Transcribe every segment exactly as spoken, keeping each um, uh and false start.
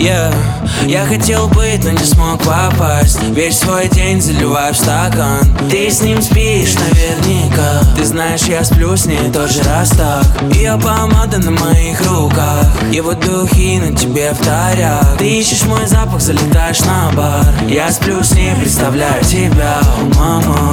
Yeah. Я хотел быть, но не смог попасть. Весь свой день заливаю в стакан. Ты с ним спишь наверняка. Ты знаешь, я сплю с ней тоже раз так. Ее помада на моих руках, его духи на тебе вторят. Ты ищешь мой запах, залетаешь на бар. Я сплю с ней, представляю тебя, о, мама.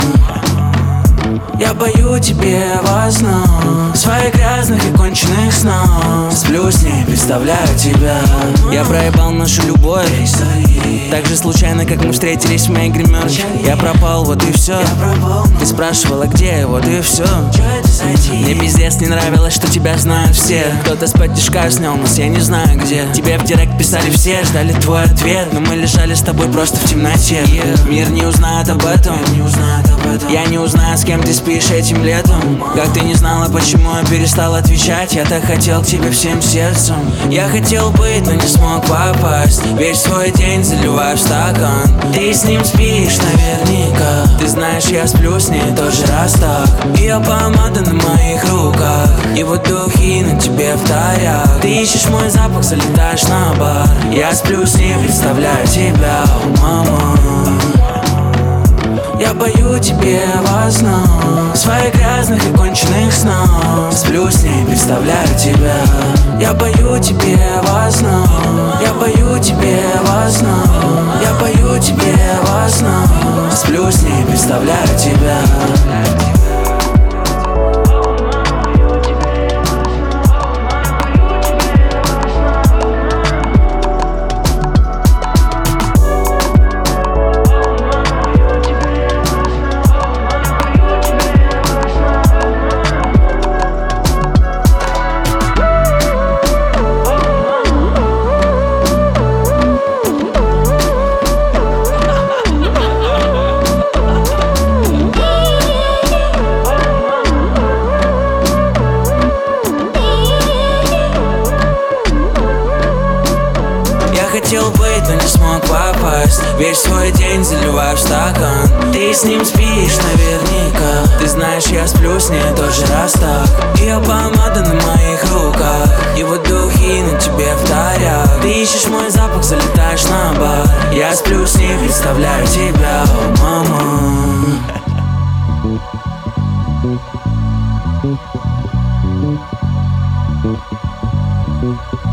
Я пою тебе во снах своих грязных и конченых снах. Сплю с ней, представляю тебя. Я проебал нашу любовь так же случайно, как мы встретились в моей гримерке. Я пропал, вот и все. Ты спрашивала, где я, вот и все. Мне пиздец не нравилось, что тебя знают все. Кто-то с подтяжка снял нас, я не знаю где. Тебе в директ писали все, ждали твой ответ. Но мы лежали с тобой просто в темноте. Мир не узнает об этом. Я не узнаю, с кем ты спишь этим летом. Как ты не знала, почему я перестал отвечать. Я так хотел к тебе всем сердцем. Я хотел быть, но не смог попасть. Весь свой день заливаю в стакан. Ты с ним спишь наверняка. Ты знаешь, я сплю с ней тоже раз так. Ее помада на моих руках, его духи на тебе вторят. Ты ищешь мой запах, залетаешь на бар. Я сплю с ней, представляю тебя, о, мама. Я пою тебе во снах своих грязных и конченых снах. Сплю с ней, представляю тебя. Я пою тебе во снах. Я пою тебе во снах. Я пою тебе во снах. Сплю с ней, представляю тебя. Хотел быть, но не смог попасть. Весь свой день заливаю в стакан. Ты с ним спишь наверняка. Ты знаешь, я сплю с ней тоже раз так. Ее помада на моих руках, его духи на тебе вторят. Ты ищешь мой запах, залетаешь на бар. Я сплю с ней, представляю тебя, о, мама. Thank you.